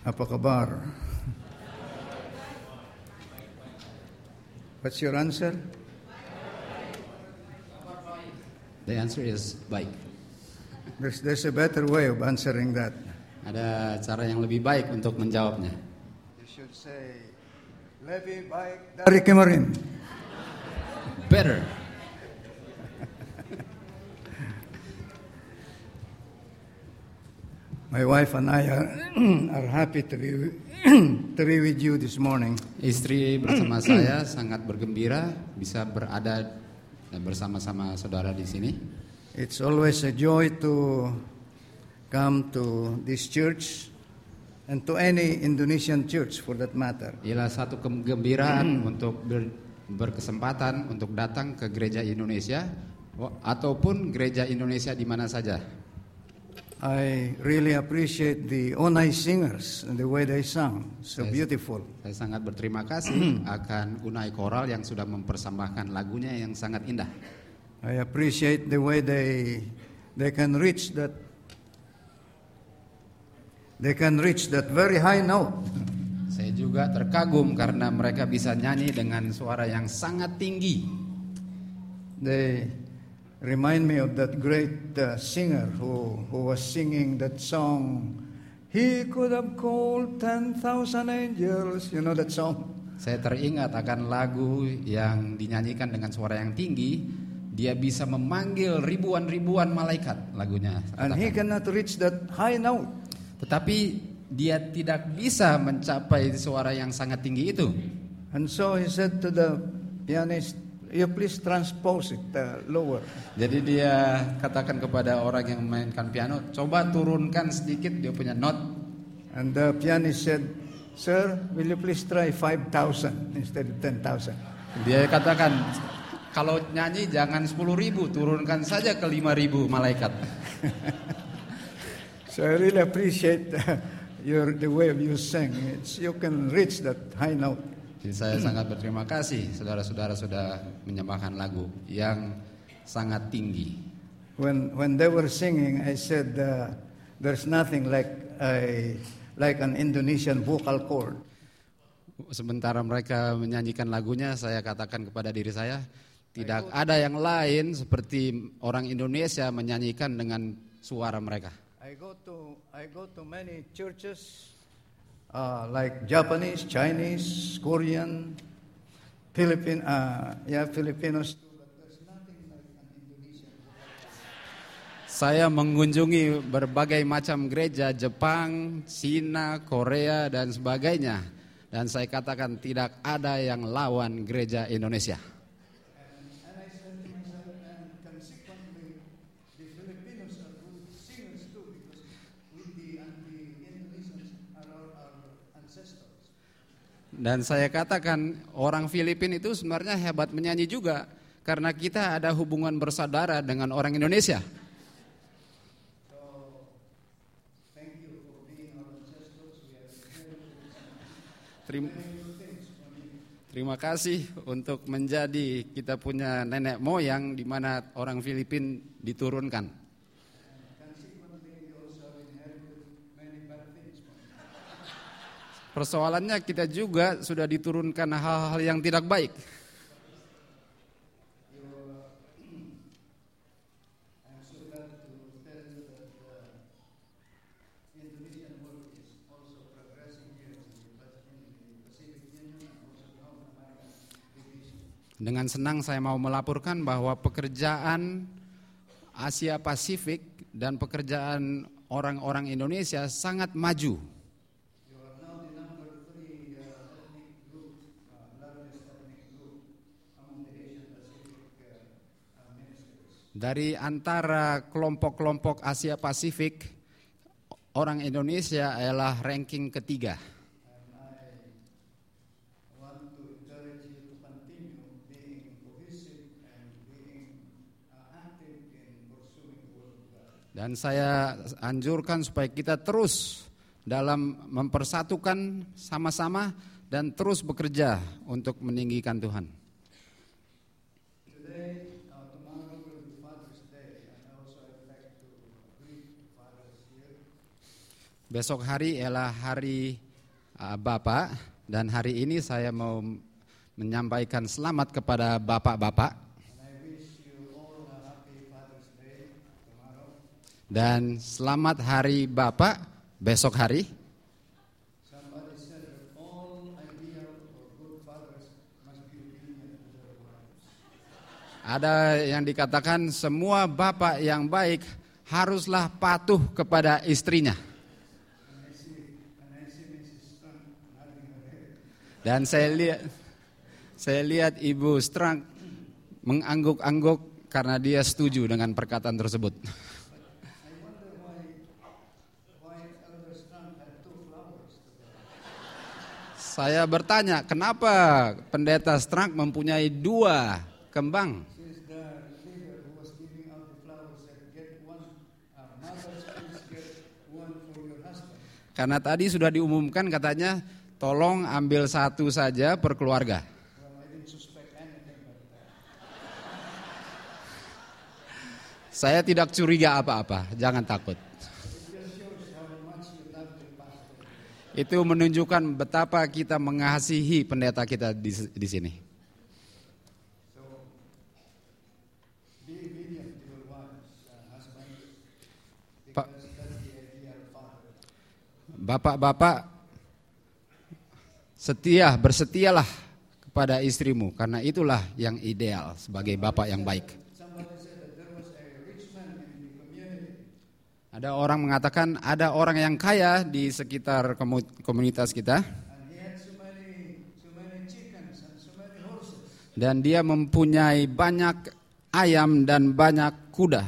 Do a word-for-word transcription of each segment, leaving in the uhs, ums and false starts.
Apa kabar? What's your answer? The answer is baik. There's, there's a better way of answering that. Ada cara yang lebih baik untuk menjawabnya. You should say, lebih baik dari kemarin. Better. My wife and I are, are happy to be, to be with you this morning. Istri bersama saya sangat bergembira bisa berada bersama-sama saudara di sini. It's always a joy to come to this church and to any Indonesian church for that matter. Ialah satu kegembiraan untuk ber, berkesempatan untuk datang ke gereja Indonesia ataupun gereja Indonesia di mana saja. I really appreciate the Onai singers and the way they sang. So saya, beautiful. Saya sangat berterima kasih akan Unai Koral yang sudah mempersembahkan lagunya yang sangat indah. I appreciate the way they they can reach that they can reach that very high note. Saya juga terkagum karena mereka bisa nyanyi dengan suara yang sangat tinggi. They remind me of that great uh, singer who who was singing that song. He could have called ten thousand angels. You know that song? Saya teringat akan lagu yang dinyanyikan dengan suara yang tinggi. Dia bisa memanggil ribuan-ribuan malaikat lagunya. And he cannot reach that high note. Tetapi dia tidak bisa mencapai suara yang sangat tinggi itu. And so he said to the pianist, you please transpose it uh, lower. Jadi dia katakan kepada orang yang memainkan piano, coba turunkan sedikit dia punya note. And the pianist said, sir, will you please try five thousand instead of ten thousand? Dia katakan, kalau nyanyi jangan sepuluh ribu, turunkan saja ke lima ribu malaikat. So I really appreciate uh, your the way you sing. It's, you can reach that high note. Jadi saya sangat berterima kasih saudara-saudara sudah menyembahkan lagu yang sangat tinggi. When when they were singing, I said, uh, there's nothing like a like an Indonesian vocal cord. Sementara mereka menyanyikan lagunya, saya katakan kepada diri saya, tidak ada yang lain seperti orang Indonesia menyanyikan dengan suara mereka. I go to I go to many churches uh, like Japanese, Chinese, Korean, Philippine, uh, yeah, Filipinos. But there's nothing like an Indonesian. Saya mengunjungi berbagai macam gereja Jepang, Cina, Korea dan sebagainya, dan saya katakan tidak ada yang lawan gereja Indonesia. Dan saya katakan orang Filipina itu sebenarnya hebat menyanyi juga karena kita ada hubungan bersaudara dengan orang Indonesia. Terima, terima kasih untuk menjadi kita punya nenek moyang di mana orang Filipina diturunkan. Persoalannya kita juga sudah diturunkan hal-hal yang tidak baik. Dengan senang saya mau melaporkan bahwa pekerjaan Asia Pasifik dan pekerjaan orang-orang Indonesia sangat maju. Dari antara kelompok-kelompok Asia Pasifik, orang Indonesia adalah ranking ketiga. Dan saya anjurkan supaya kita terus dalam mempersatukan sama-sama dan terus bekerja untuk meninggikan Tuhan. Besok hari ialah hari uh, Bapak, dan hari ini saya mau menyampaikan selamat kepada bapak-bapak. Dan selamat hari Bapak besok hari. Ada yang dikatakan semua bapak yang baik haruslah patuh kepada istrinya. Dan saya lihat saya lihat Ibu Strang mengangguk-angguk karena dia setuju dengan perkataan tersebut. Saya bertanya, kenapa Pendeta Strang mempunyai dua kembang? Karena tadi sudah diumumkan katanya, tolong ambil satu saja per keluarga. Saya tidak curiga apa-apa, jangan takut. Itu menunjukkan betapa kita mengasihi pendeta kita di, di sini. Pak, bapak-bapak setia, bersetialah kepada istrimu, karena itulah yang ideal sebagai bapak yang baik. Ada orang mengatakan ada orang yang kaya di sekitar komunitas kita, dan dia mempunyai banyak ayam dan banyak kuda.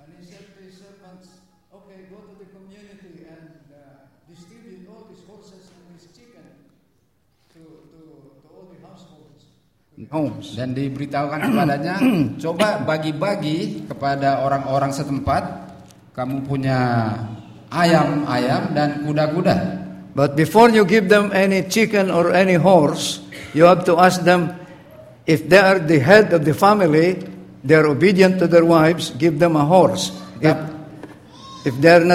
Dan diberitahukan kepadanya, coba bagi-bagi kepada orang-orang setempat. Kamu punya ayam-ayam dan kuda-kuda. But before you give them any chicken or any horse, you have to ask them, if they are the head of the family, they are obedient to their wives, give them a horse. If, if they are not,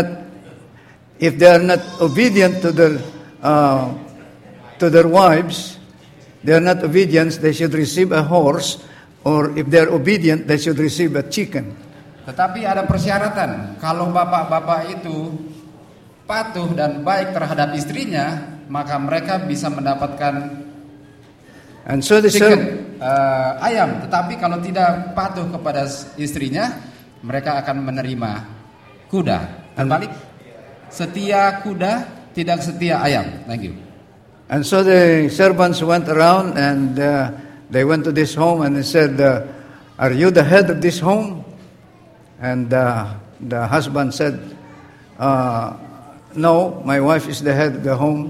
if they are not obedient to their uh, to their wives, they are not obedient, they should receive a horse, or if they are obedient, they should receive a chicken. Tetapi ada persyaratan, kalau bapak-bapak itu patuh dan baik terhadap istrinya, maka mereka bisa mendapatkan And so the chicken, uh, ayam. Tetapi kalau tidak patuh kepada istrinya, mereka akan menerima kuda. Terbalik, setia kuda, tidak setia ayam. Thank you. And so the servants went around and uh, they went to this home and they said, uh, are you the head of this home? And uh, the husband said, uh, no, my wife is the head of the home.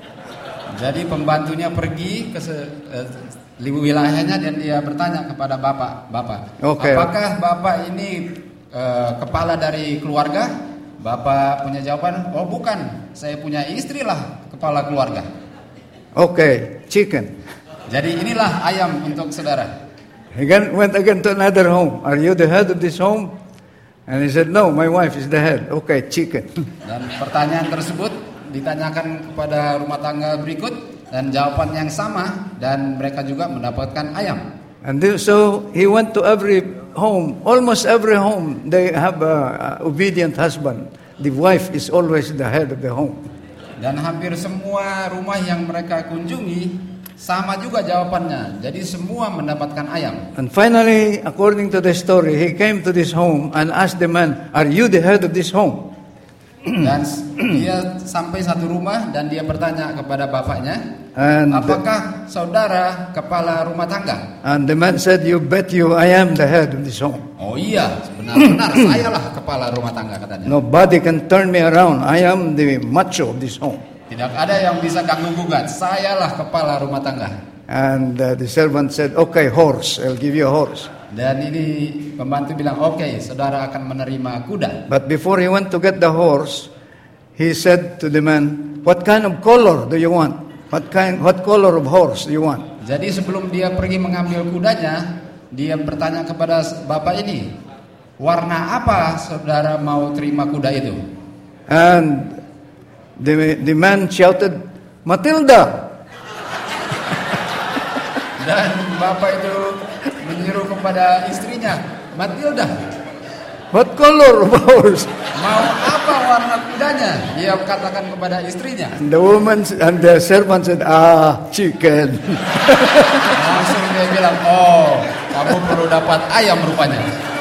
Jadi pembantunya pergi ke uh, wilayahnya dan dia bertanya kepada bapak, bapak, okay. apakah bapak ini uh, kepala dari keluarga? Bapak punya jawaban, oh bukan, saya punya istri lah kepala keluarga. Oke, okay, chicken. Jadi inilah ayam untuk saudara. He went again to another home. Are you the head of this home? And he said, no, my wife is the head. Okay, chicken. Dan pertanyaan tersebut ditanyakan kepada rumah tangga berikut dan jawaban yang sama, dan mereka juga mendapatkan ayam. And so he went to every home, almost every home they have a, a obedient husband. The wife is always the head of the home. Dan hampir semua rumah yang mereka kunjungi sama juga jawabannya. Jadi semua mendapatkan ayam. And finally, according to the story, he came to this home and asked the man, "Are you the head of this home?" Dan dia sampai satu rumah dan dia bertanya kepada bapaknya, and apakah saudara kepala rumah tangga? And the man said, "You bet you, I am the head of this home." Oh iya, benar-benar sayalah kepala rumah tangga, katanya. Nobody can turn me around. I am the macho of this home. Tidak ada yang bisa ganggu gugat. Sayalah kepala rumah tangga. And uh, the servant said, "Okay, horse. I'll give you a horse." Dan ini pembantu bilang, "Oke, okay, saudara akan menerima kuda." But before he went to get the horse, he said to the man, "What kind of color do you want? What kind, what color of horse do you want?" Jadi sebelum dia pergi mengambil kudanya, dia bertanya kepada bapak ini, "Warna apa saudara mau terima kuda itu?" And The, the man shouted, Matilda. Dan bapak itu menyeru kepada istrinya, Matilda, What color of ours? mau apa warna kudanya? Dia katakan kepada istrinya. And the woman and the servant said, ah, chicken. Langsung dia bilang, oh, kamu perlu dapat ayam rupanya.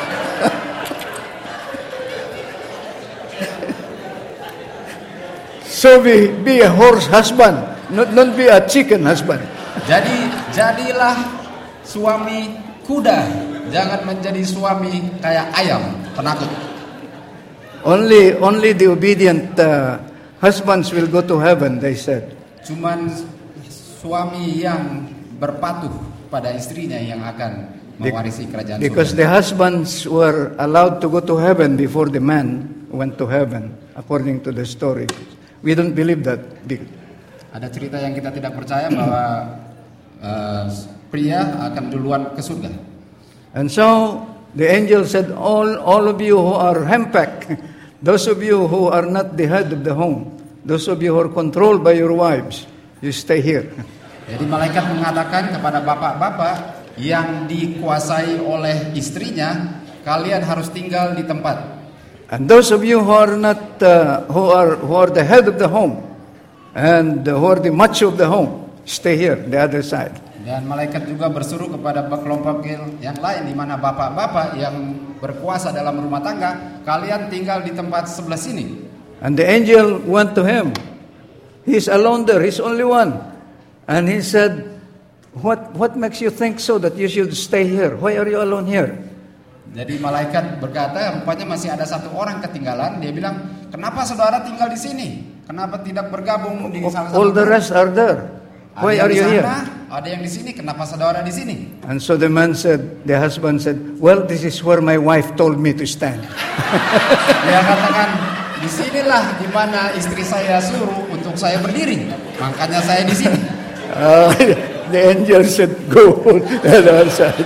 So be, be a horse husband, not, not be a chicken husband. Jadi jadilah suami kuda, jangan menjadi suami kayak ayam penakut. Only, only the obedient uh, husbands will go to heaven, they said. Cuman suami yang berpatuh pada istrinya yang akan mewarisi kerajaan surga. Because the husbands were allowed to go to heaven before the man went to heaven, according to the story. We don't believe that. Ada cerita yang kita tidak percaya bahwa uh, pria akan duluan ke surga. And so the angel said, all, all of you who are henpecked, those of you who are not the head of the home, those of you who are controlled by your wives, you stay here. Jadi malaikat mengatakan kepada bapak-bapak yang dikuasai oleh istrinya, kalian harus tinggal di tempat. And those of you who are not, uh, who are who are the head of the home, and who are the macho of the home, stay here, the other side. Dan malaikat juga bersuruh kepada kelompok yang lain di mana bapak-bapak yang berkuasa dalam rumah tangga, kalian tinggal di tempat sebelah sini. And the angel went to him. He's alone there. He's only one. And he said, "What what makes you think so that you should stay here? Why are you alone here?" Jadi malaikat berkata, rupanya masih ada satu orang ketinggalan. Dia bilang, kenapa saudara tinggal di sini? Kenapa tidak bergabung di salah satu? All the rest are there. Why are you here? Ada yang di sini. Kenapa saudara di sini? And so the man said, the husband said, well, this is where my wife told me to stand. Dia katakan, di sinilah di mana istri saya suruh untuk saya berdiri. Makanya saya di sini. Uh, the angel said, go on the other side.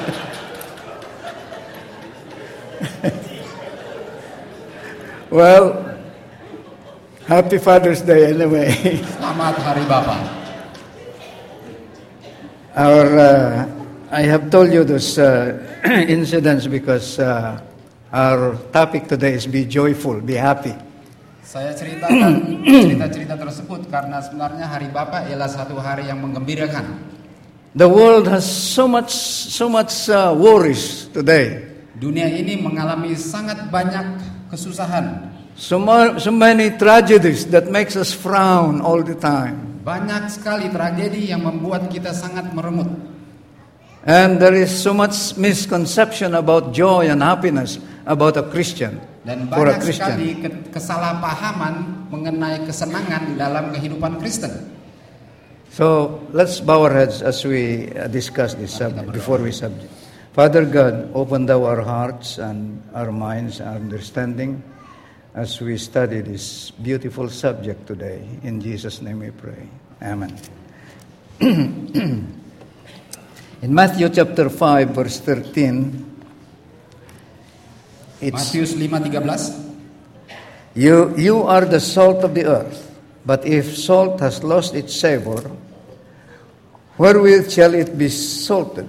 Well, happy Father's Day anyway. Selamat Hari Bapa. Our, uh, I have told you those uh, incidents because uh, our topic today is be joyful, be happy. Saya ceritakan cerita-cerita tersebut karena sebenarnya Hari Bapa ialah satu hari yang menggembirakan. The world has so much, so much uh, worries today. Dunia ini mengalami sangat banyak kesusahan. So, more, so many tragedies that makes us frown all the time. Banyak sekali tragedi yang membuat kita sangat meremut. And there is so much misconception about joy and happiness about a Christian. Dan for a banyak Christian. sekali kesalahpahaman mengenai kesenangan dalam kehidupan Kristen. So let's bow our heads as we discuss this subject, before we subject. Father God, open thou our hearts and our minds and understanding as we study this beautiful subject today. In Jesus' name we pray. Amen. In Matthew chapter five, verse thirteen, it's, Matius lima tiga belas. you, you are the salt of the earth, but if salt has lost its savor, wherewith shall it be salted?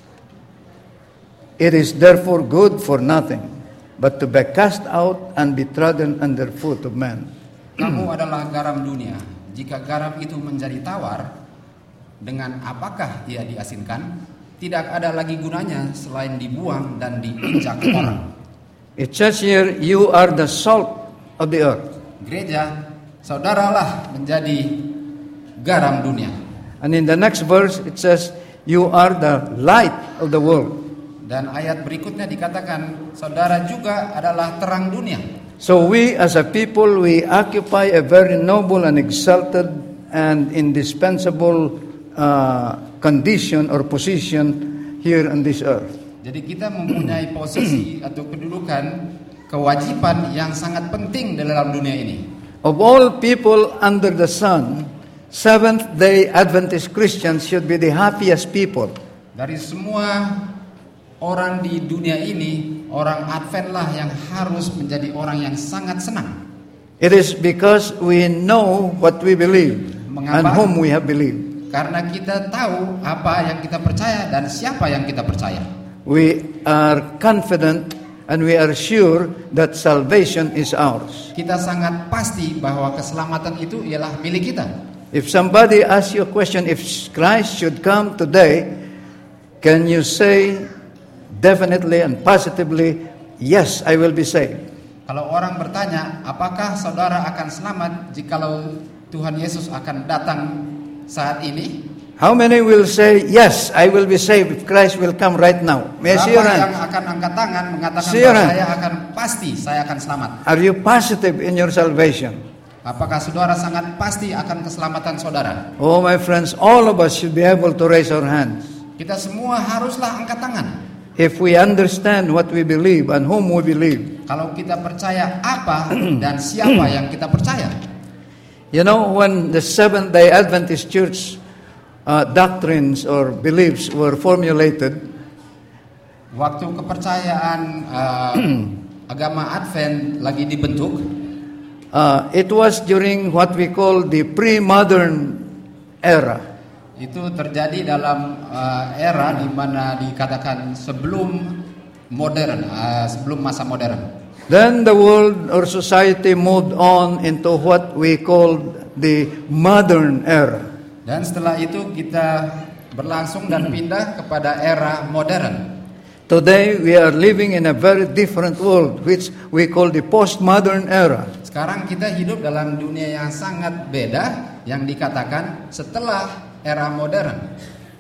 It is therefore good for nothing, but to be cast out and be trodden under foot of men. Kamu adalah garam dunia. Jika garam itu menjadi tawar, dengan apakah ia diasinkan? Tidak ada lagi gunanya selain dibuang dan diinjak orang. It says here, you are the salt of the earth. Gereja, saudaralah menjadi garam dunia. And in the next verse, it says, you are the light of the world. Dan ayat berikutnya dikatakan, saudara juga adalah terang dunia. So we as a people, we occupy a very noble and exalted and indispensable uh, condition or position here on this earth. Jadi kita mempunyai posisi atau kedudukan, kewajiban yang sangat penting dalam dunia ini. Of all people under the sun, Seventh-day Adventist Christians should be the happiest people. Dari semua orang di dunia ini, orang Advent lah yang harus menjadi orang yang sangat senang. It is because we know what we believe and Mengapa? whom we have believed. Karena kita tahu apa yang kita percaya dan siapa yang kita percaya. We are confident and we are sure that salvation is ours. Kita sangat pasti bahwa keselamatan itu ialah milik kita. If somebody asks you a question, if Christ should come today, can you say definitely and positively, yes, I will be saved? Kalau orang bertanya, apakah saudara akan selamat jikalau Tuhan Yesus akan datang saat ini? How many will say, yes, I will be saved if Christ will come right now? May I see your Berapa yang hand? akan angkat tangan mengatakan See your bahwa hand. saya akan pasti saya akan selamat? Are you positive in your salvation? Apakah saudara sangat pasti akan keselamatan saudara? Oh, my friends, all of us should be able to raise our hands. Kita semua haruslah angkat tangan. If we understand what we believe and whom we believe. Kalau kita percaya apa dan siapa yang kita percaya. You know, when the Seventh-day Adventist Church uh, doctrines or beliefs were formulated, Waktu kepercayaan uh, agama Advent lagi dibentuk, uh, it was during what we call the pre-modern era. itu terjadi dalam uh, era di mana dikatakan sebelum modern, uh, sebelum masa modern. Then the world or society moved on into what we call the modern era. Dan setelah itu kita berlangsung dan pindah kepada era modern. Today we are living in a very different world, which we call the postmodern era. Sekarang kita hidup dalam dunia yang sangat beda, yang dikatakan setelah era modern.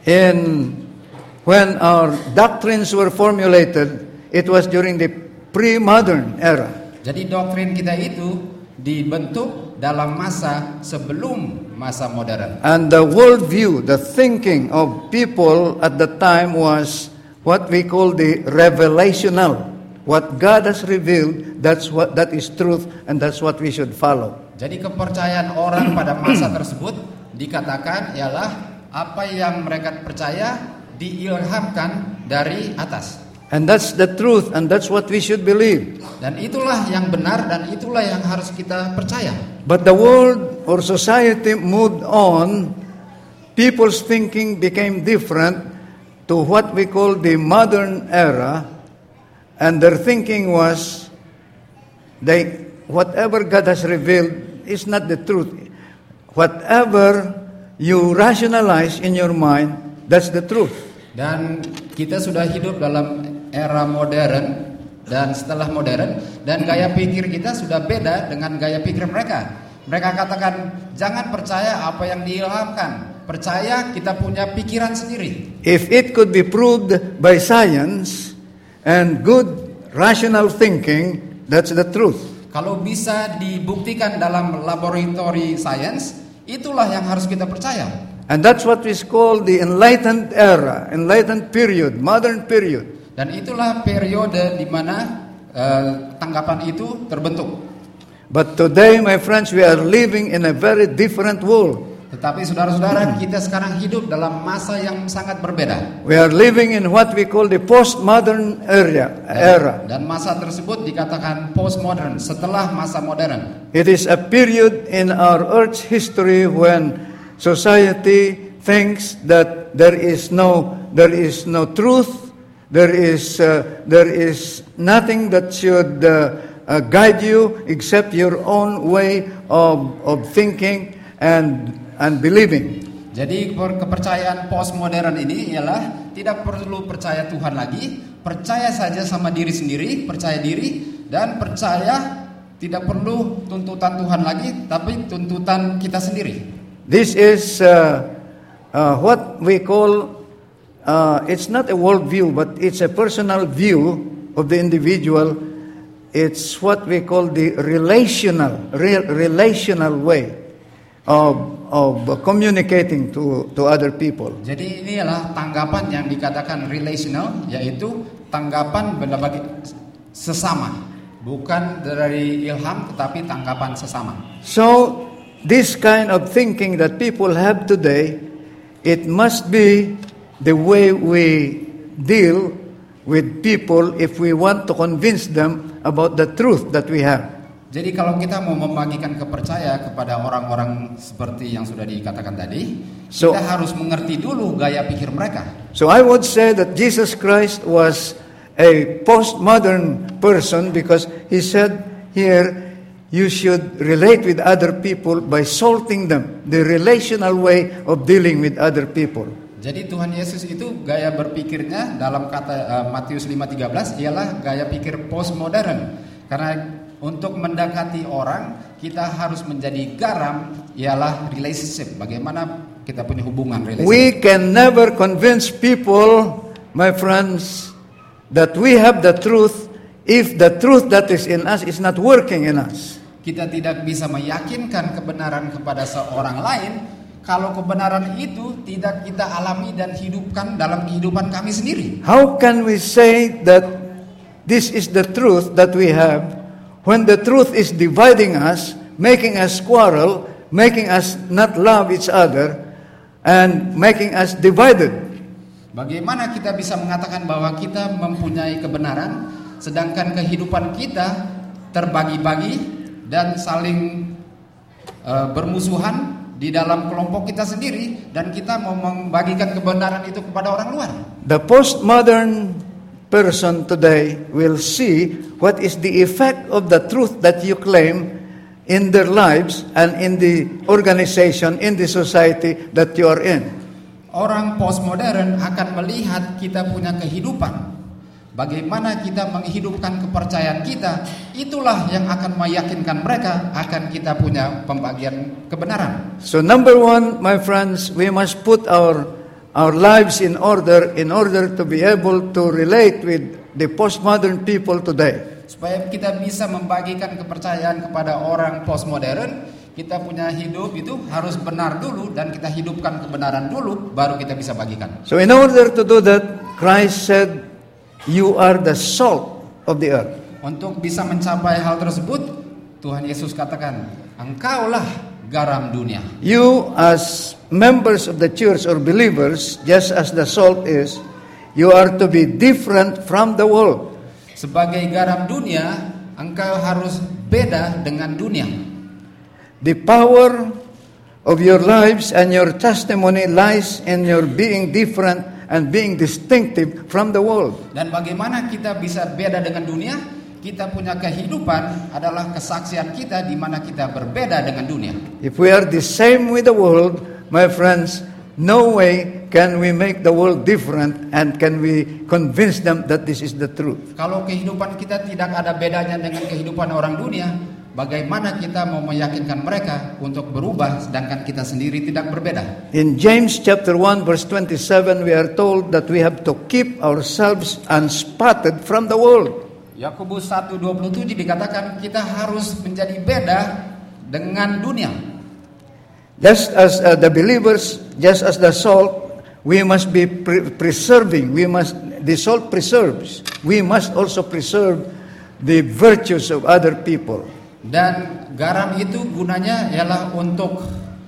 In when our doctrines were formulated, it was during the pre-modern era. Jadi doktrin kita itu dibentuk dalam masa sebelum masa modern. And the worldview, the thinking of people at the time was what we call the revelational. What God has revealed, that's what that is truth, and that's what we should follow. Jadi kepercayaan orang pada masa tersebut dikatakan ialah apa yang mereka percaya diilhamkan dari atas. And that's the truth, and that's what we should believe. Dan itulah yang benar dan itulah yang harus kita percaya. But the world or society moved on. People's thinking became different to what we call the modern era, and their thinking was they whatever God has revealed is not the truth. Whatever you rationalize in your mind, that's the truth. Dan kita sudah hidup dalam era modern dan setelah modern, dan gaya pikir kita sudah beda dengan gaya pikir mereka. Mereka katakan jangan percaya apa yang diilhamkan, percaya kita punya pikiran sendiri. If it could be proved by science and good rational thinking, that's the truth. Kalau bisa dibuktikan dalam laboratori sains, itulah yang harus kita percaya. And that's what is called the enlightened era, enlightened period, modern period. Dan itulah periode di mana uh, tanggapan itu terbentuk. But today, my friends, we are living in a very different world. Tetapi saudara-saudara, kita sekarang hidup dalam masa yang sangat berbeda. We are living in what we call the postmodern area. era. Dan masa tersebut dikatakan postmodern, setelah masa modern. It is a period in our Earth's history when society thinks that there is no there is no truth, there is uh, there is nothing that should uh, uh, guide you except your own way of of thinking and and believing. Jadi kepercayaan postmodern ini ialah tidak perlu percaya Tuhan lagi, percaya saja sama diri sendiri, percaya diri, dan percaya tidak perlu tuntutan Tuhan lagi, tapi tuntutan kita sendiri. This is uh, uh, what we call, uh, it's not a worldview, but it's a personal view of the individual. It's what we call the relational, real, relational way of, of communicating to, to other people. Jadi ini adalah tanggapan yang dikatakan relational, yaitu tanggapan bagi sesama. Bukan dari ilham, tetapi tanggapan sesama. So, this kind of thinking that people have today, it must be the way we deal with people if we want to convince them about the truth that we have. Jadi kalau kita mau membagikan kepercayaan kepada orang-orang seperti yang sudah dikatakan tadi, So- kita harus mengerti dulu gaya pikir mereka. So I would say that Jesus Christ was a postmodern person because he said here, you should relate with other people by salting them, the relational way of dealing with other people. Jadi Tuhan Yesus itu gaya berpikirnya dalam kata uh, Matius lima tiga belas ialah gaya pikir postmodern. Karena untuk mendekati orang kita harus menjadi garam ialah relationship. Bagaimana kita punya hubungan relationship. We can never convince people, my friends, that we have the truth if the truth that is in us is not working in us. Kita tidak bisa meyakinkan kebenaran kepada seorang lain kalau kebenaran itu tidak kita alami dan hidupkan dalam kehidupan kami sendiri. How can we say that this is the truth that we have when the truth is dividing us, making us quarrel, making us not love each other, and making us divided? Bagaimana kita bisa mengatakan bahwa kita mempunyai kebenaran sedangkan kehidupan kita terbagi-bagi dan saling uh, bermusuhan di dalam kelompok kita sendiri dan kita mau membagikan kebenaran itu kepada orang luar. The postmodern person today will see what is the effect of the truth that you claim in their lives and in the organization, in the society that you are in. Orang postmodern akan melihat kita punya kehidupan. Bagaimana kita menghidupkan kepercayaan kita, itulah yang akan meyakinkan mereka akan kita punya pembagian kebenaran. So number one, my friends, we must put our our lives in order in order to be able to relate with the postmodern people today. Supaya kita bisa membagikan kepercayaan kepada orang postmodern, kita punya hidup itu harus benar dulu dan kita hidupkan kebenaran dulu, baru kita bisa bagikan. So in order to do that, Christ said, you are the salt of the earth. Untuk bisa mencapai hal tersebut, Tuhan Yesus katakan, engkaulah garam dunia. You as members of the church or believers, just as the salt is, you are to be different from the world. Sebagai garam dunia, engkau harus beda dengan dunia. The power of your lives and your testimony lies in your being different and being distinctive from the world. Dan bagaimana kita bisa beda dengan dunia? Kita punya kehidupan adalah kesaksian kita di mana kita berbeda dengan dunia. If we are the same with the world, my friends, no way can we make the world different and can we convince them that this is the truth. Kalau kehidupan kita tidak ada bedanya dengan kehidupan orang dunia, bagaimana kita mau meyakinkan mereka untuk berubah sedangkan kita sendiri tidak berbeda? In James chapter one verse twenty-seven, we are told that we have to keep ourselves unspotted from the world. Yakobus satu dua puluh tujuh dikatakan kita harus menjadi beda dengan dunia. Just as uh, the believers, just as the salt, we must be pre- preserving. We must the salt preserves. We must also preserve the virtues of other people. Dan garam itu gunanya ialah untuk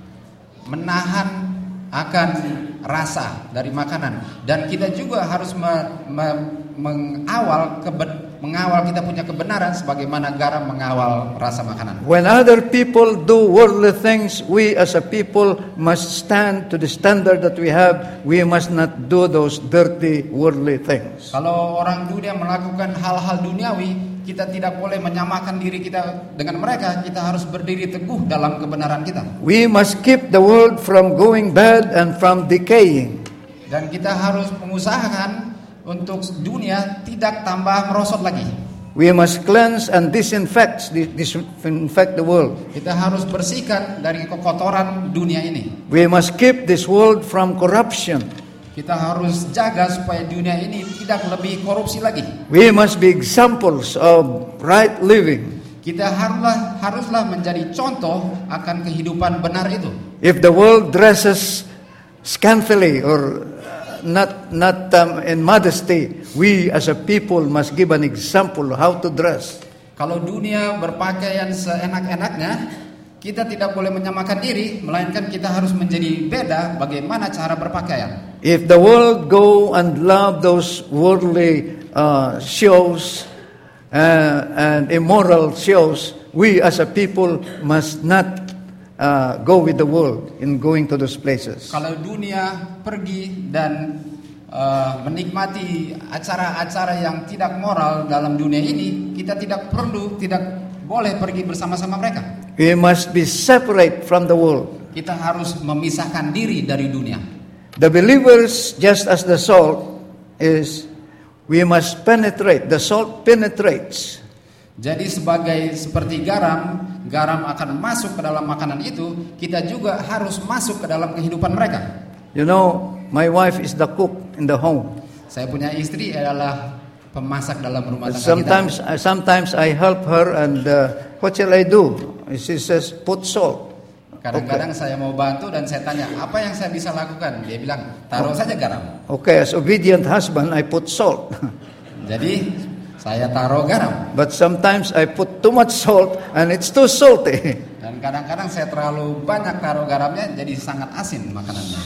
menahan akan rasa dari makanan. Dan kita juga harus me- me- mengawal keben- mengawal kita punya kebenaran sebagaimana garam mengawal rasa makanan. When other people do worldly things, we as a people must stand to the standard that we have. We must not do those dirty worldly things. Kalau orang dunia melakukan hal-hal duniawi, kita tidak boleh menyamakan diri kita dengan mereka. Kita harus berdiri teguh dalam kebenaran kita. We must keep the world from going bad and from decaying. Dan kita harus mengusahakan untuk dunia tidak tambah merosot lagi. We must cleanse and disinfect, disinfect the world. Kita harus bersihkan dari kekotoran dunia ini. We must keep this world from corruption. Kita harus jaga supaya dunia ini tidak lebih korupsi lagi. We must be examples of right living. Kita haruslah haruslah menjadi contoh akan kehidupan benar itu. If the world dresses scantily or not not um, in modesty, we as a people must give an example how to dress. Kalau dunia berpakaian seenak-enaknya, kita tidak boleh menyamakan diri, melainkan kita harus menjadi beda bagaimana cara berpakaian. If the world go and love those worldly uh, shows, uh, and immoral shows, we as a people must not uh, go with the world in going to those places. Kalau dunia pergi dan uh, menikmati acara-acara yang tidak moral dalam dunia ini, kita tidak perlu, tidak boleh pergi bersama-sama mereka. We must be separate from the world. Kita harus memisahkan diri dari dunia. The believers, just as the salt is, we must penetrate. The salt penetrates. Jadi sebagai seperti garam, garam akan masuk ke dalam makanan itu, kita juga harus masuk ke dalam kehidupan mereka. You know, my wife is the cook in the home. Saya punya istri adalah pemasak dalam rumah tangga Sometimes, kita. sometimes I help her, and uh, what shall I do? She says, put salt. Kadang-kadang okay. Saya mau bantu dan saya tanya, apa yang saya bisa lakukan? Dia bilang, taruh oh. saja garam. Okay, as obedient husband, I put salt. Jadi saya taruh garam. But sometimes I put too much salt and it's too salty. Dan kadang-kadang saya terlalu banyak taruh garamnya, jadi sangat asin makanannya.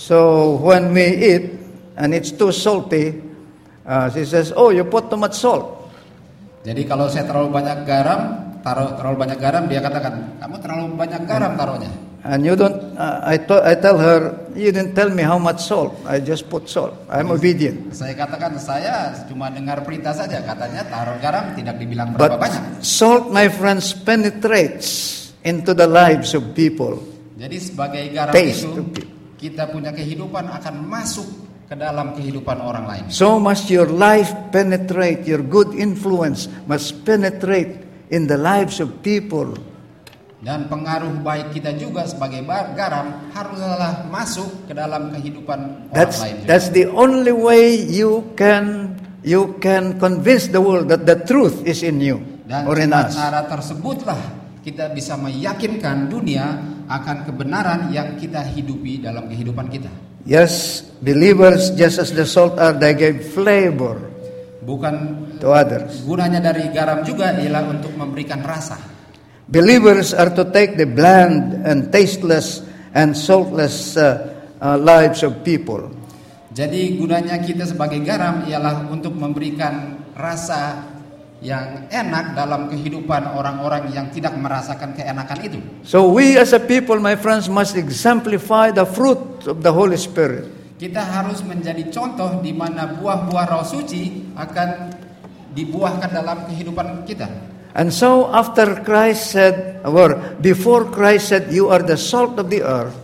So when we eat and it's too salty, uh, she says, "Oh, you put too much salt." Jadi kalau saya terlalu banyak garam, taruh terlalu banyak garam, dia katakan, kamu terlalu banyak garam taruhnya. And you don't. Uh, I, to, I tell her, you didn't tell me how much salt. I just put salt. I'm obedient. Saya katakan, saya cuma dengar perintah saja. Katanya taruh garam, tidak dibilang berapa But banyak. Salt, my friends, penetrates into the lives of people. Jadi sebagai garam Taste itu, kita punya kehidupan akan masuk ke dalam kehidupan orang lain. So must your life penetrate. Your good influence must penetrate in the lives of people. Dan pengaruh baik kita juga sebagai garam haruslah masuk ke dalam kehidupan That's, orang lain juga. That's the only way you can you can convince the world that the truth is in you Dan or in us. cara tersebutlah kita bisa meyakinkan dunia akan kebenaran yang kita hidupi dalam kehidupan kita. Yes, believers, just as the salt are, they give flavor Bukan to others. gunanya dari garam juga ialah untuk memberikan rasa. Believers are to take the bland and tasteless and saltless uh, uh, lives of people. Jadi gunanya kita sebagai garam ialah untuk memberikan rasa yang enak dalam kehidupan orang-orang yang tidak merasakan keenakan itu. So we as a people, my friends, must exemplify the fruit of the Holy Spirit. Kita harus menjadi contoh di mana buah-buah Roh Suci akan dibuahkan dalam kehidupan kita. And so after Christ said, or before Christ said, you are the salt of the earth,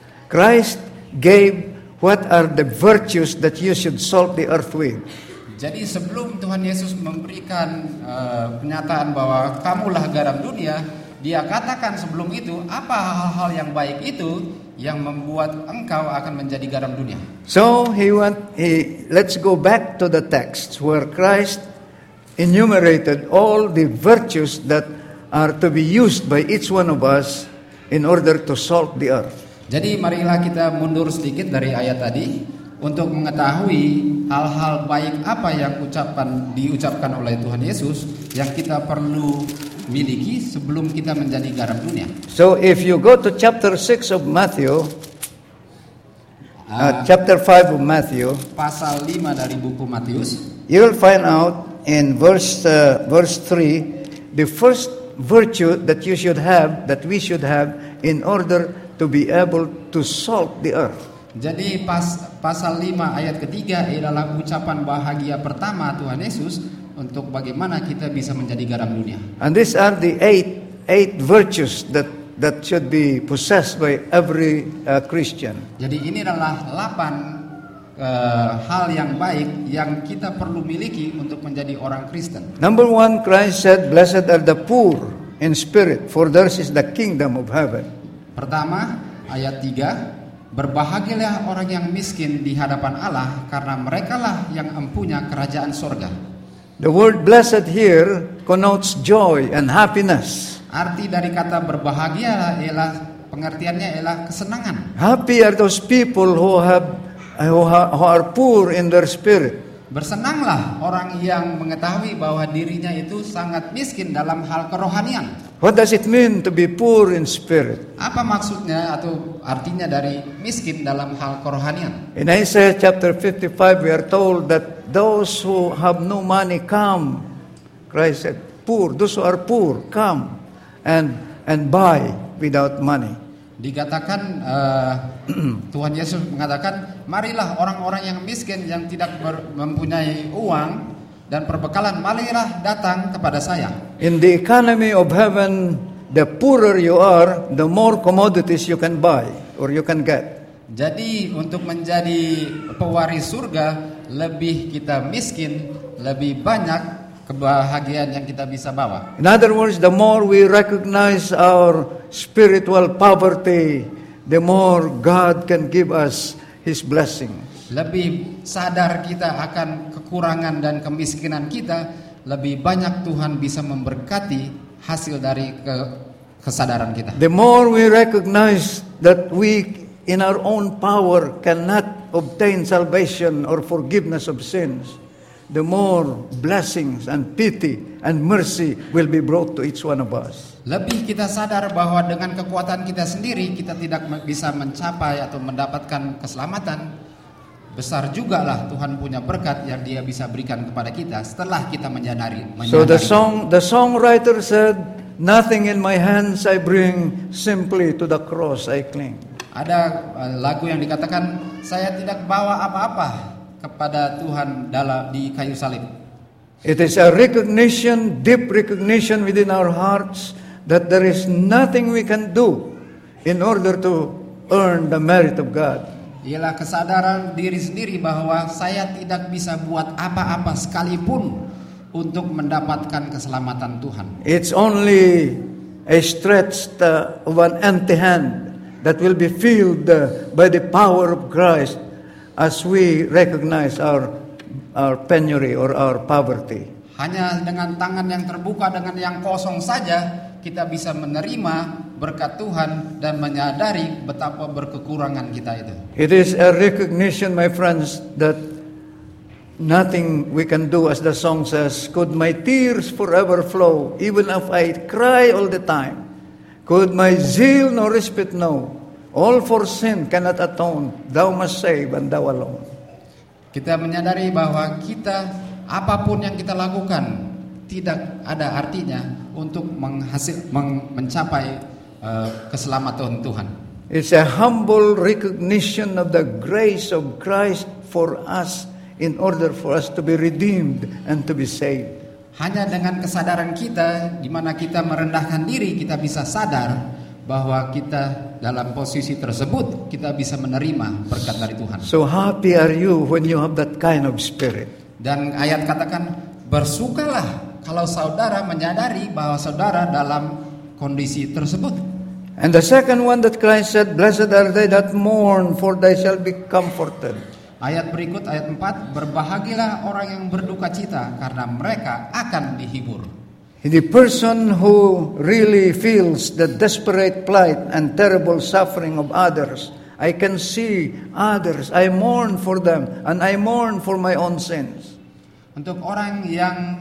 Christ gave what are the virtues that you should salt the earth with. Jadi sebelum Tuhan Yesus memberikan uh, pernyataan bahwa kamulah garam dunia, dia katakan sebelum itu apa hal-hal yang baik itu yang membuat engkau akan menjadi garam dunia. So he went. He let's go back to the text where Christ enumerated all the virtues that are to be used by each one of us in order to salt the earth. Jadi marilah kita mundur sedikit dari ayat tadi untuk mengetahui hal-hal baik apa yang ucapan diucapkan oleh Tuhan Yesus yang kita perlu miliki sebelum kita menjadi garam dunia. So if you go to chapter six of Matthew, uh, uh, chapter five of Matthew, pasal lima dari buku Matius, you will find out in verse uh, verse three the first virtue that you should have, that we should have in order to be able to salt the earth. Jadi pas, pasal lima ayat ketiga adalah ucapan bahagia pertama Tuhan Yesus untuk bagaimana kita bisa menjadi garam dunia. And these are the eight eight virtues that that should be possessed by every uh, Christian. Jadi ini adalah delapan uh, hal yang baik yang kita perlu miliki untuk menjadi orang Kristen. Number one, Christ said, "Blessed are the poor in spirit, for theirs is the kingdom of heaven." Pertama, ayat tiga, berbahagialah orang yang miskin di hadapan Allah, karena merekalah yang empunya kerajaan sorga. The word blessed here connotes joy and happiness. Arti dari kata berbahagia ialah, pengertiannya ialah kesenangan. Happy are those people who have who are, who are poor in their spirit. Bersenanglah orang yang mengetahui bahwa dirinya itu sangat miskin dalam hal kerohanian. What does it mean to be poor in spirit? Apa maksudnya atau artinya dari miskin dalam hal kerohanian? In Isaiah chapter fifty-five, we are told that those who have no money come Christ said, poor, those who are poor, come and and buy without money. Dikatakan uh, Tuhan Yesus mengatakan, marilah orang-orang yang miskin yang tidak ber, mempunyai uang dan perbekalan, marilah datang kepada saya. In the economy of heaven, the poorer you are, the more commodities you can buy or you can get. Jadi untuk menjadi pewaris surga, lebih kita miskin, lebih banyak kebahagiaan yang kita bisa bawa. In other words, the more we recognize our spiritual poverty, the more God can give us His blessings. Lebih sadar kita akan kekurangan dan kemiskinan kita, lebih banyak Tuhan bisa memberkati hasil dari ke, kesadaran kita. The more we recognize that we in our own power cannot obtain salvation or forgiveness of sins, the more blessings and pity and mercy will be brought to each one of us. Lebih kita sadar bahwa dengan kekuatan kita sendiri kita tidak bisa mencapai atau mendapatkan keselamatan. Besar juga lah Tuhan punya berkat yang Dia bisa berikan kepada kita setelah kita menyadari. menyadari. So the song, the songwriter said, "Nothing in my hands I bring, simply to the cross I cling." Ada lagu yang dikatakan, saya tidak bawa apa-apa kepada Tuhan dalam di kayu salib. It is a recognition, deep recognition within our hearts that there is nothing we can do in order to earn the merit of God. Ialah kesadaran diri sendiri bahwa saya tidak bisa buat apa-apa sekalipun untuk mendapatkan keselamatan Tuhan. It's only a stretch uh, of an empty hand that will be filled uh, by the power of Christ as we recognize our our penury or our poverty. Hanya dengan tangan yang terbuka, dengan yang kosong saja kita bisa menerima berkat Tuhan dan menyadari betapa berkekurangan kita itu. It is a recognition, my friends, that nothing we can do, as the song says, could my tears forever flow, even if I cry all the time. Could my zeal no respite know? All for sin cannot atone. Thou must save and thou alone. Kita menyadari bahwa kita apapun yang kita lakukan tidak ada artinya untuk menghasil meng, mencapai uh, keselamatan Tuhan. It's a humble recognition of the grace of Christ for us in order for us to be redeemed and to be saved. Hanya dengan kesadaran kita, di mana kita merendahkan diri, kita bisa sadar bahwa kita dalam posisi tersebut kita bisa menerima berkat dari Tuhan. So happy are you when you have that kind of spirit. Dan ayat katakan, bersukalah kalau saudara menyadari bahwa saudara dalam kondisi tersebut. And the second one that Christ said, blessed are they that mourn, for they shall be comforted. Ayat berikut, ayat empat, berbahagialah orang yang berduka cita karena mereka akan dihibur. The person who really feels the desperate plight and terrible suffering of others, I can see others, I mourn for them, and I mourn for my own sins. Untuk orang yang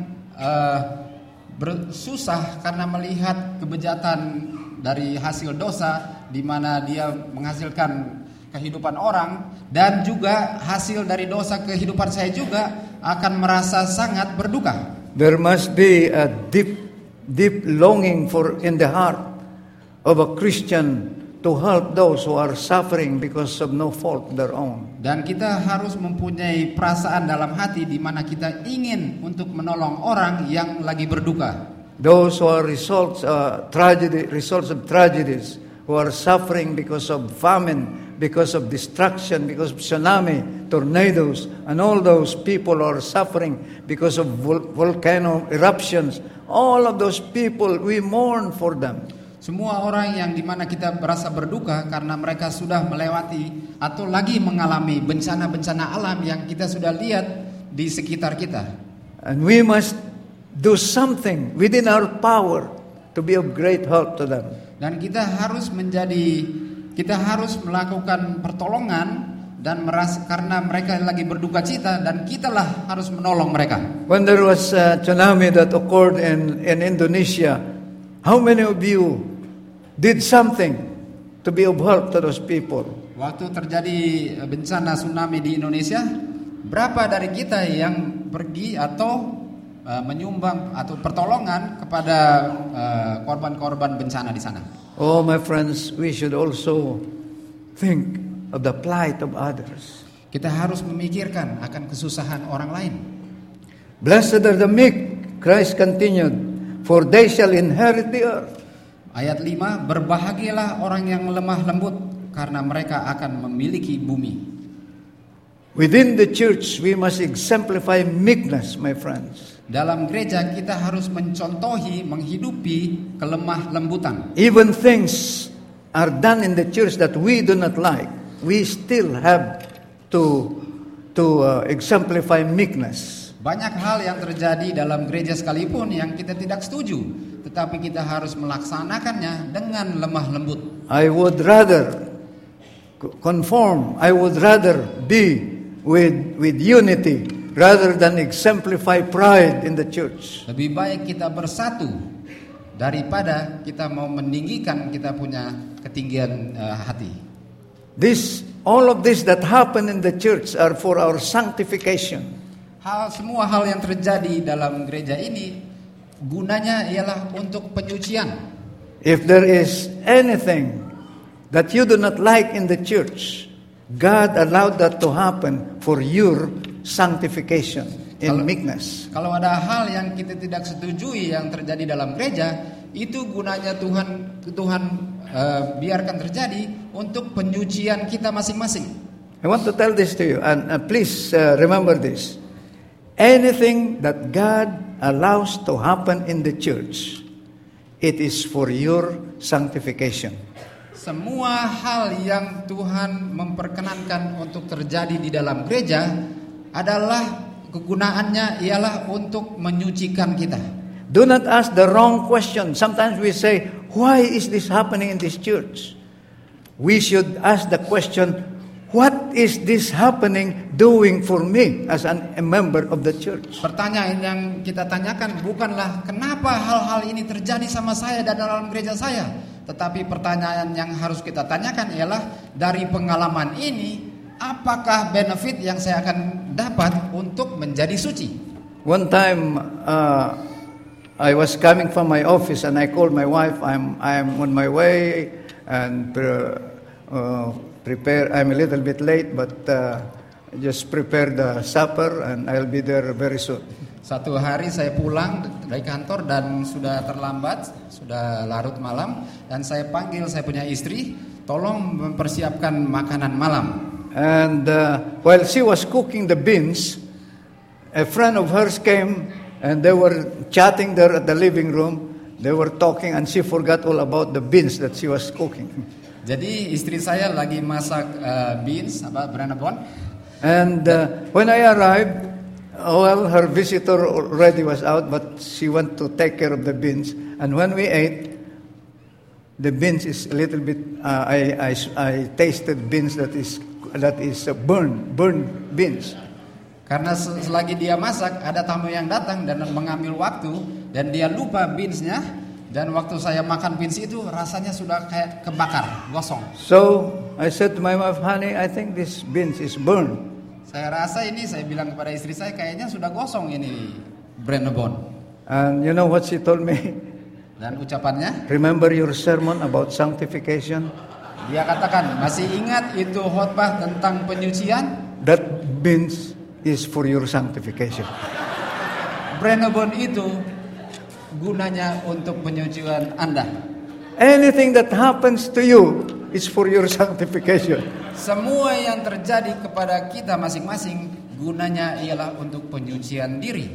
uh, bersusah karena melihat kebejatan dari hasil dosa, di mana dia menghasilkan kehidupan orang, dan juga hasil dari dosa kehidupan saya juga akan merasa sangat berduka. There must be a deep, deep longing for in the heart of a Christian to help those who are suffering because of no fault of their own. Dan kita harus mempunyai perasaan dalam hati di mana kita ingin untuk menolong orang yang lagi berduka. Those who are results, uh, tragedy, results of tragedies, who are suffering because of famine, because of destruction, because of tsunami, tornadoes, and all those people are suffering because of vol- volcano eruptions. All of those people, we mourn for them. Semua orang yang dimana kita merasa berduka karena mereka sudah melewati atau lagi mengalami bencana-bencana alam yang kita sudah lihat di sekitar kita. And we must do something within our power to be of great help to them. Dan kita harus menjadi, kita harus melakukan pertolongan dan merasa karena mereka lagi berduka cita, dan kitalah harus menolong mereka. When there was a tsunami that occurred in, in Indonesia, how many of you did something to be of help to those people? Waktu terjadi bencana tsunami di Indonesia, berapa dari kita yang pergi atau uh, menyumbang atau pertolongan kepada uh, korban-korban bencana di sana. Oh, my friends, we should also think of the plight of others. Kita harus memikirkan akan kesusahan orang lain. Blessed are the meek, Christ continued, for they shall inherit the earth. Ayat lima, berbahagialah orang yang lemah lembut, karena mereka akan memiliki bumi. Within the church, we must exemplify meekness, my friends. Dalam gereja kita harus mencontohi, menghidupi kelemah lembutan. Even things are done in the church that we do not like, we still have to to uh, exemplify meekness. Banyak hal yang terjadi dalam gereja sekalipun yang kita tidak setuju, tetapi kita harus melaksanakannya dengan lemah lembut. I would rather conform, I would rather be with with unity rather than exemplify pride in the church. Lebih baik kita bersatu daripada kita mau meninggikan kita punya ketinggian uh, hati. This all of this that happen in the church are for our sanctification. Hal semua hal yang terjadi dalam gereja ini gunanya ialah untuk penyucian. If there is anything that you do not like in the church, God allowed that to happen for your sanctification in kalau, meekness. Kalau ada hal yang kita tidak setujui yang terjadi dalam gereja, itu gunanya Tuhan Tuhan uh, biarkan terjadi untuk penyucian kita masing-masing. I want to tell this to you, and uh, please uh, remember this. Anything that God allows to happen in the church, it is for your sanctification. Semua hal yang Tuhan memperkenankan untuk terjadi di dalam gereja adalah kegunaannya ialah untuk menyucikan kita. Do not ask the wrong question. Sometimes we say, why is this happening in this church? We should ask the question, what is this happening doing for me as an, a member of the church? Pertanyaan yang kita tanyakan bukanlah kenapa hal-hal ini terjadi sama saya dan dalam gereja saya, tetapi pertanyaan yang harus kita tanyakan ialah dari pengalaman ini, apakah benefit yang saya akan dapat untuk menjadi suci? One time, uh, I was coming from my office and I called my wife. I'm I'm on my way and uh, uh, prepare. I'm a little bit late, but uh, just prepare the supper and I'll be there very soon. Satu hari saya pulang dari kantor dan sudah terlambat, sudah larut malam, dan saya panggil saya punya istri, tolong mempersiapkan makanan malam. And uh, while she was cooking the beans, a friend of hers came and they were chatting there at the living room. They were talking and she forgot all about the beans that she was cooking. Jadi istri saya lagi masak uh, beans, apa Brenabon. And uh, when I arrived, well, her visitor already was out, but she went to take care of the beans. And when we ate, the beans is a little bit. Uh, I, I I tasted beans that is that is uh, burned burned beans. Karena selagi dia masak, ada tamu yang datang dan mengambil waktu, dan dia lupa beansnya. Dan waktu saya makan beans itu rasanya sudah kayak kebakar, gosong. So I said to my wife, honey, I think this beans is burned. Saya rasa ini, saya bilang kepada istri saya, kayaknya sudah gosong ini Brenabon. And you know what she told me? Dan ucapannya, remember your sermon about sanctification? Dia katakan, masih ingat itu khotbah tentang penyucian? That beans is for your sanctification. Brenabon itu gunanya untuk penyucian Anda. Anything that happens to you is for your sanctification. Semua yang terjadi kepada kita masing-masing gunanya ialah untuk penyucian diri.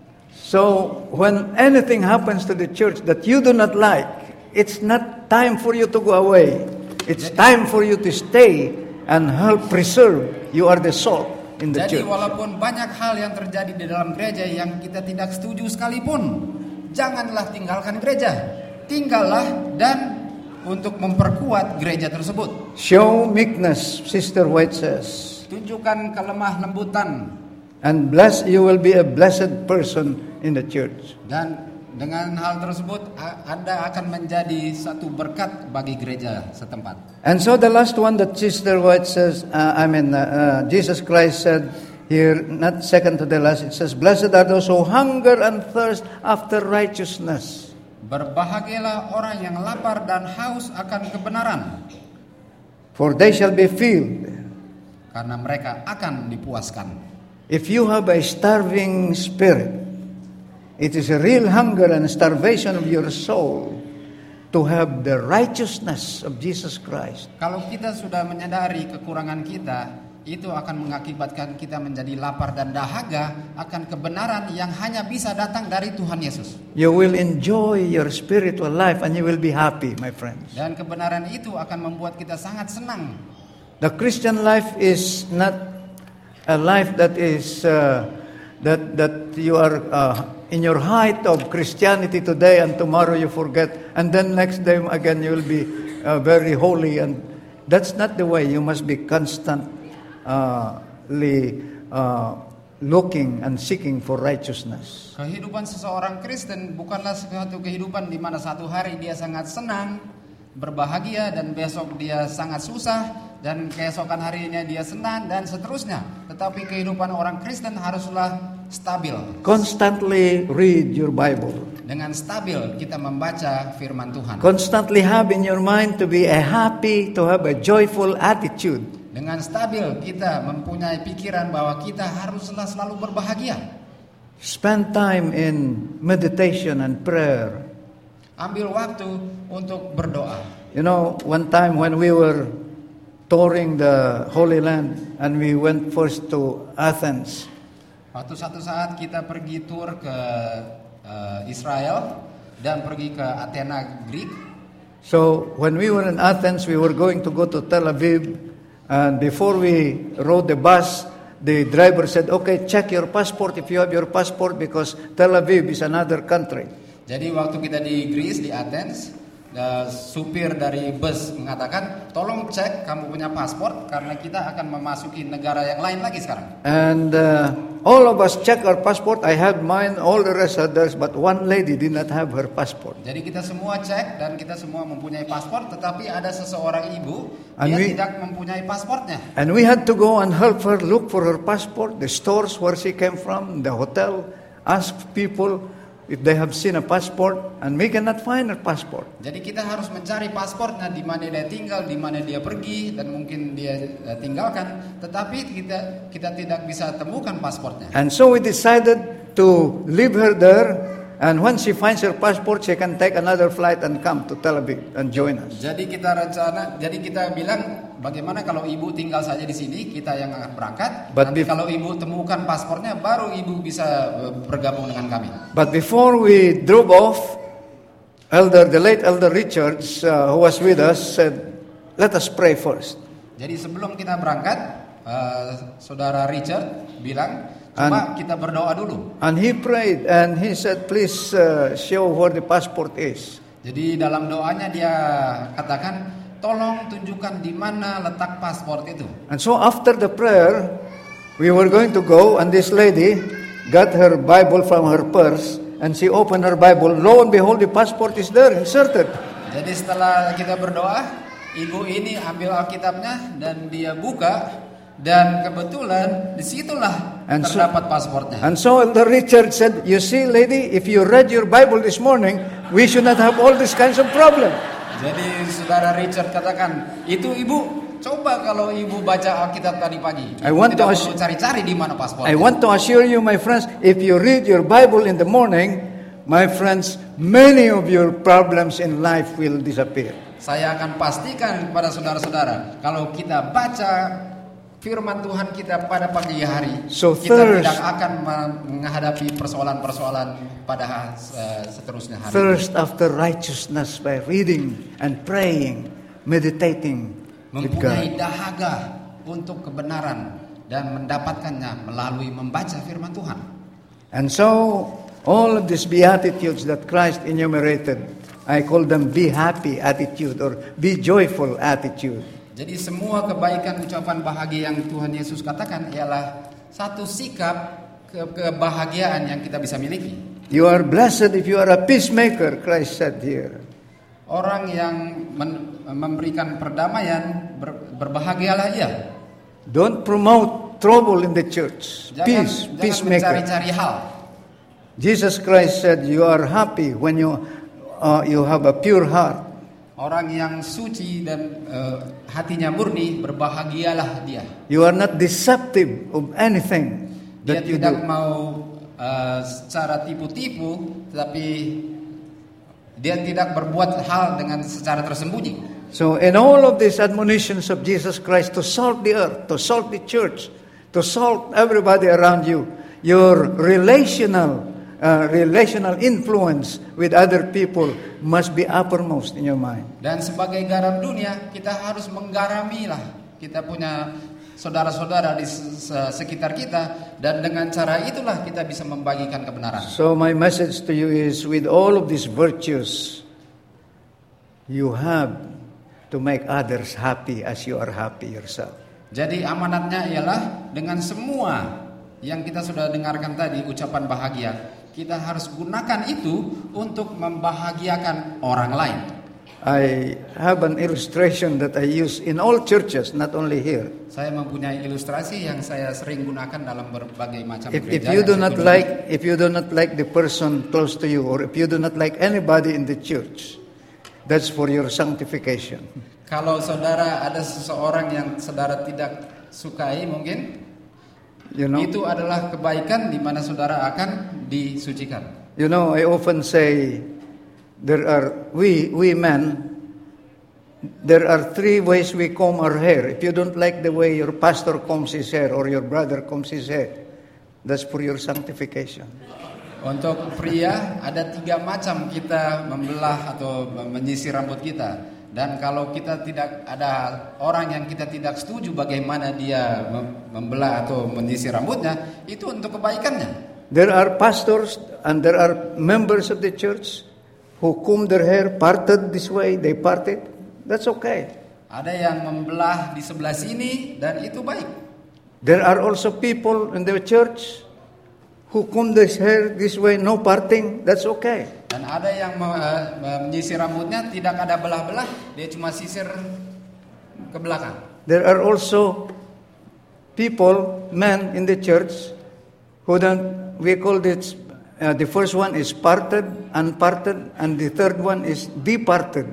So when anything happens to the church that you do not like, it's not time for you to go away. It's time for you to stay and help preserve. You are the salt in the Jadi church. walaupun banyak hal yang terjadi di dalam gereja yang kita tidak setuju sekalipun, janganlah tinggalkan gereja. Tinggallah dan untuk memperkuat gereja tersebut. Show meekness, Sister White says. Tunjukkan kelemah lembutan. And bless, you will be a blessed person in the church. Dan dengan hal tersebut Anda akan menjadi satu berkat bagi gereja setempat. And so the last one that Sister White says, uh, I mean, uh, uh, Jesus Christ said Here, not second to the last, it says, "Blessed are those who hunger and thirst after righteousness." Berbahagialah orang yang lapar dan haus akan kebenaran, For they shall be filled. karena mereka akan dipuaskan. If you have a starving spirit, it is a real hunger and starvation of your soul to have the righteousness of Jesus Christ. Kalau kita sudah menyadari kekurangan kita, itu akan mengakibatkan kita menjadi lapar dan dahaga akan kebenaran yang hanya bisa datang dari Tuhan Yesus. You will enjoy your spiritual life and you will be happy, my friends. Dan kebenaran itu akan membuat kita sangat senang. The Christian life is not a life that is uh, that that you are uh, in your height of Christianity today and tomorrow you forget, and then next day again you will be uh, very holy, and that's not the way. You must be constantly uh, looking and seeking for righteousness. Kehidupan seseorang Kristen bukanlah suatu kehidupan di mana satu hari dia sangat senang, berbahagia, dan besok dia sangat susah, dan keesokan harinya dia senang, dan seterusnya. Tetapi kehidupan orang Kristen haruslah stabil. Constantly read your Bible. Dengan stabil kita membaca firman Tuhan. Constantly have in your mind to be a happy, to have a joyful attitude. Dengan stabil kita mempunyai pikiran bahwa kita haruslah selalu berbahagia. Spend time in meditation and prayer. Ambil waktu untuk berdoa. You know, one time when we were touring the Holy Land and we went first to Athens. Waktu satu saat kita pergi tur ke uh, Israel dan pergi ke Athena, Greek. So when we were in Athens, we were going to go to Tel Aviv, and before we rode the bus, the driver said, "Okay, check your passport if you have your passport, because Tel Aviv is another country." Jadi waktu kita di Greece, di Athens, uh, supir dari bus mengatakan, tolong cek kamu punya paspor karena kita akan memasuki negara yang lain lagi sekarang. And uh, all of us check our passport. I had mine, all the rest had theirs, but one lady did not have her passport. Jadi kita semua cek dan kita semua mempunyai paspor, tetapi ada seseorang ibu And dia we- tidak mempunyai paspornya. And we had to go and help her look for her passport, the stores where she came from, the hotel, ask people if they have seen a passport, and we cannot find her passport. Jadi kita harus mencari paspornya di mana dia tinggal, di mana dia pergi, dan mungkin dia eh, tinggalkan. Tetapi kita kita tidak bisa temukan paspornya. And so we decided to leave her there, and when she finds her passport, she can take another flight and come to Tel Aviv and join us. Jadi kita rencana, jadi kita bilang bagaimana kalau ibu tinggal saja di sini, kita yang akan berangkat. But Nanti bef- kalau ibu temukan paspornya, baru ibu bisa eh, bergabung dengan kami. But before we drove off, Elder, the late Elder Richards, uh, who was with us, said, "Let us pray first." Jadi sebelum kita berangkat, eh, saudara Richard bilang, coba kita berdoa dulu. And he prayed, and he said, "Please uh, show where the passport is." Jadi dalam doanya dia katakan, tolong tunjukkan di mana letak paspor itu. And so after the prayer, we were going to go, and this lady got her Bible from her purse, and she opened her Bible. Lo and behold, the passport is there, inserted. Jadi setelah kita berdoa, ibu ini ambil Alkitabnya dan dia buka, dan kebetulan disitulah And so- terdapat paspornya. And so Elder Richard said, "You see, lady, if you read your Bible this morning, we should not have all these kinds of problems." Jadi saudara Richard katakan, itu ibu, coba kalau ibu baca Alkitab tadi pagi, I ibu want tidak to perlu ass- cari-cari di mana I paspornya. want to assure you, my friends, if you read your Bible in the morning, my friends, many of your problems in life will disappear. Saya akan pastikan kepada saudara-saudara, kalau kita baca firman Tuhan kita pada pagi hari, So kita thirst- tidak akan menghadapi persoalan-persoalan pada uh, seterusnya hari. Thirst after righteousness by reading and praying, meditating with Mempunyai God. dahaga untuk kebenaran dan mendapatkannya melalui membaca firman Tuhan. And so, all of these beatitudes that Christ enumerated, I call them be happy attitude or be joyful attitude. Jadi semua kebaikan ucapan bahagia yang Tuhan Yesus katakan ialah satu sikap ke- kebahagiaan yang kita bisa miliki. You are blessed if you are a peacemaker, Christ said here. Orang yang men- memberikan perdamaian ber- berbahagialah ia. Don't promote trouble in the church. Jangan, Peace, jangan peacemaker. mencari-cari hal. Jesus Christ said, "You are happy when you uh, you have a pure heart." Orang yang suci dan uh, hatinya murni, berbahagialah dia. You are not deceptive of anything Dia that you tidak do. mau uh, secara tipu-tipu, tetapi dia tidak berbuat hal dengan secara tersembunyi. So in all of these admonitions of Jesus Christ to salt the earth, to salt the church, to salt everybody around you, your relational uh, relational influence with other people must be uppermost in your mind. Dan sebagai garam dunia, kita harus menggarami lah. Kita punya saudara-saudara di sekitar kita, dan dengan cara itulah kita bisa membagikan kebenaran. So my message to you is, with all of these virtues, you have to make others happy as you are happy yourself. Jadi amanatnya ialah dengan semua yang kita sudah dengarkan tadi, ucapan bahagia, kita harus gunakan itu untuk membahagiakan orang lain. I have an illustration that I use in all churches, not only here. Saya mempunyai ilustrasi yang saya sering gunakan dalam berbagai macam If, gereja. if you yang do saya not kunjungi. like, if you do not like the person close to you, or if you do not like anybody in the church, that's for your sanctification. Kalau saudara ada seseorang yang saudara tidak sukai mungkin, You know, itu adalah kebaikan di mana saudara akan disucikan. you know. I often say, there are we we men. There are three ways we comb our hair. If you don't like the way your pastor combs his hair or your brother combs his hair, that's for your sanctification. Untuk pria ada tiga macam kita membelah atau menyisir rambut kita. Dan kalau kita tidak ada orang yang kita tidak setuju bagaimana dia membelah atau menyisir rambutnya, itu untuk kebaikannya. There are pastors and there are members of the church who comb their hair parted this way, they parted. That's okay. Ada yang membelah di sebelah sini dan itu baik. There are also people in the church who comb their hair this way, no parting. That's okay. Dan ada yang menyisir rambutnya tidak ada belah-belah, dia cuma sisir ke belakang. There are also people, men in the church, who don't, we call this, uh, the first one is parted, unparted, and the third one is departed.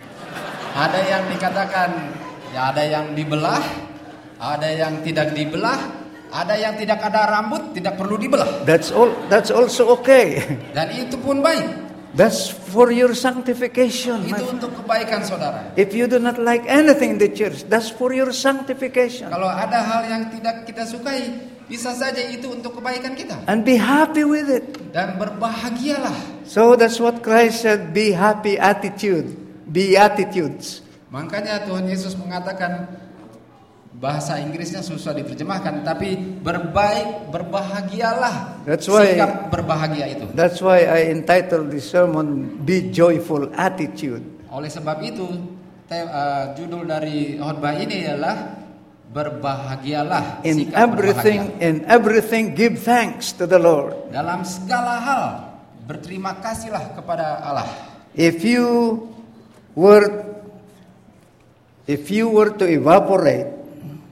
Ada yang dikatakan, ya ada yang dibelah, ada yang tidak dibelah, ada yang tidak ada rambut, tidak perlu dibelah. That's all. That's also okay. Dan itu pun baik. That's for your sanctification. my Itu friend. untuk kebaikan saudara. If you do not like anything in the church, that's for your sanctification. Kalau ada hal yang tidak kita sukai, bisa saja itu untuk kebaikan kita. And be happy with it. Dan berbahagialah. So that's what Christ said, be happy attitude, be attitudes. Makanya Tuhan Yesus mengatakan, bahasa Inggrisnya susah diterjemahkan, tapi berbaik, berbahagialah. That's why- sikap berbahagia itu. That's why I entitled the sermon, Be Joyful Attitude. Oleh sebab itu, te, uh, judul dari khotbah ini adalah berbahagialah. In sikap everything, berbahagia. in everything give thanks to the Lord. Dalam segala hal berterima kasihlah kepada Allah. If you were if you were to evaporate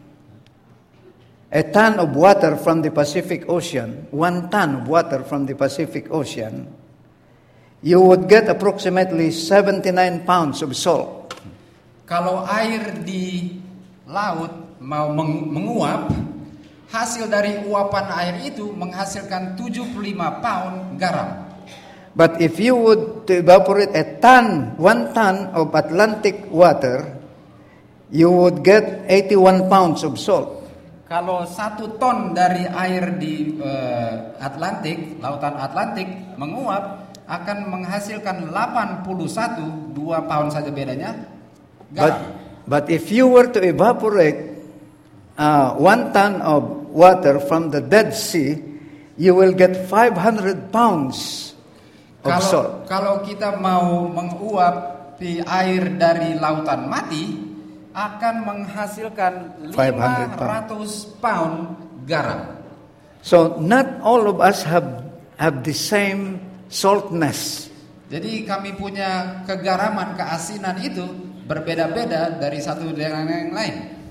a ton of water from the Pacific Ocean, one ton of water from the Pacific Ocean, you would get approximately seventy-nine pounds of salt. Kalau air di laut mau meng- menguap, hasil dari uapan air itu menghasilkan tujuh puluh lima pound garam. But if you would to evaporate a ton, one ton of Atlantic water, you would get eighty-one pounds of salt. Kalau satu ton dari air di uh, Atlantik, lautan Atlantik menguap, akan menghasilkan delapan puluh satu, dua pound saja bedanya, But, garam. but if you were to evaporate uh, one ton of water from the Dead Sea, you will get five hundred pounds of Kalau, salt. kalau kita mau menguap di air dari lautan mati, akan menghasilkan five lima hundred ratus pound garam. So not all of us have have the same saltness. Jadi kami punya kegaraman, keasinan itu berbeda-beda dari satu dengan yang lain.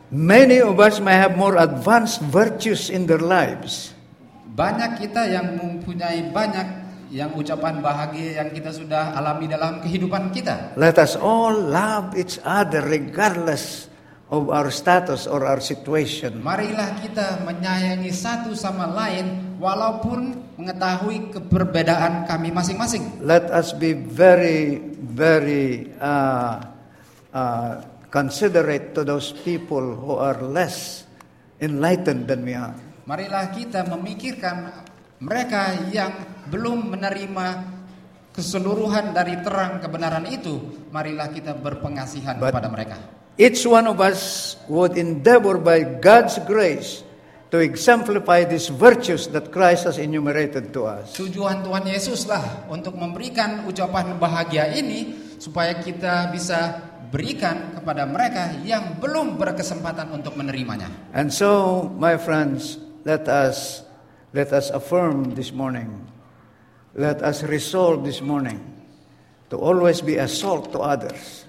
Many of us may have more advanced virtues in their lives. Banyak kita yang mempunyai banyak yang ucapan bahagia yang kita sudah alami dalam kehidupan kita. Let us all love each other regardless of our status or our situation. Marilah kita menyayangi satu sama lain walaupun mengetahui keberbedaan kami masing-masing. Let us be very, very uh, uh, considerate to those people who are less enlightened than we are. Marilah kita memikirkan mereka yang belum menerima keseluruhan dari terang kebenaran itu. Marilah kita berpengasihan But kepada mereka. Each one of us would endeavor by God's grace to exemplify these virtues that Christ has enumerated to us. Tujuan Tuhan Yesus lah untuk memberikan ucapan bahagia ini supaya kita bisa berikan kepada mereka yang belum berkesempatan untuk menerimanya. And so, my friends, let us let us affirm this morning. Let us resolve this morning to always be a salt to others.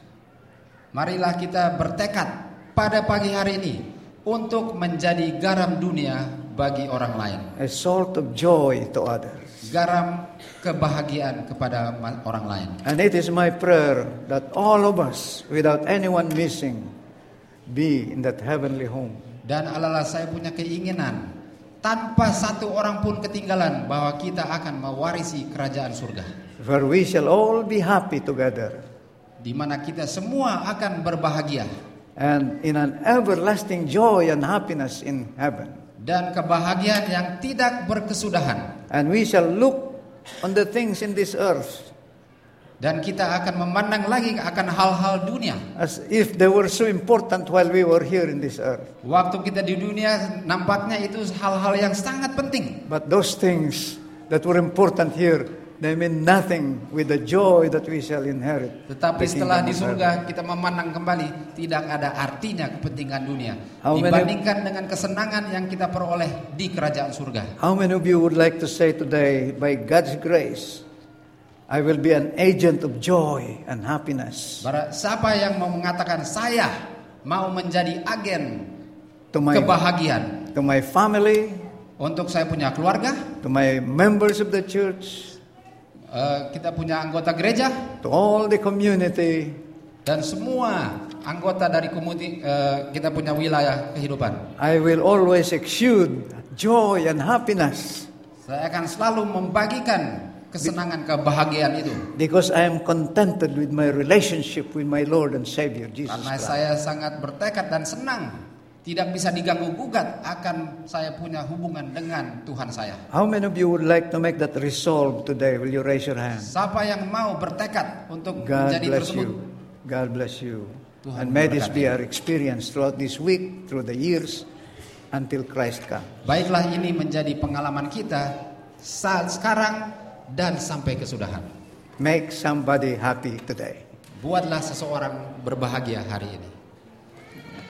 Marilah kita bertekad pada pagi hari ini untuk menjadi garam dunia bagi orang lain. A salt of joy to others. Garam kebahagiaan kepada orang lain. And it is my prayer that all of us, without anyone missing, be in that heavenly home. Dan alalah saya punya keinginan tanpa satu orang pun ketinggalan bahwa kita akan mewarisi kerajaan surga. Where we shall all be happy together. Di mana kita semua akan berbahagia. And in an everlasting joy and happiness in heaven. Dan kebahagiaan yang tidak berkesudahan. And we shall look on the things in this earth. Dan kita akan memandang lagi akan hal-hal dunia. As if they were so important while we were here in this earth. Waktu kita di dunia nampaknya itu hal-hal yang sangat penting. But those things that were important here, they mean nothing with the joy that we shall inherit. Tetapi setelah di surga kita memandang kembali tidak ada artinya kepentingan dunia How dibandingkan many, dengan kesenangan yang kita peroleh di kerajaan surga. How many of you would like to say today, by God's grace, I will be an agent of joy and happiness? Para, siapa yang mau mengatakan saya mau menjadi agen to my, kebahagiaan to my family, untuk saya punya keluarga, to my members of the church, Uh, kita punya anggota gereja, to all the community, dan semua anggota dari komuniti uh, kita punya wilayah kehidupan. I will always exude joy and happiness. Saya akan selalu membagikan kesenangan kebahagiaan itu. Because I am contented with my relationship with my Lord and Savior Jesus Karena Christ. saya sangat bertekad dan senang. Tidak bisa diganggu gugat akan saya punya hubungan dengan Tuhan saya. How many of you would like to make that resolve today? Will you raise your hand? Siapa yang mau bertekad untuk God menjadi bless tersebut? you. God bless you. Tuhan And may this memberkati. be our experience throughout this week, through the years, until Christ comes. Baiklah, ini menjadi pengalaman kita saat sekarang dan sampai kesudahan. Make somebody happy today. Buatlah seseorang berbahagia hari ini.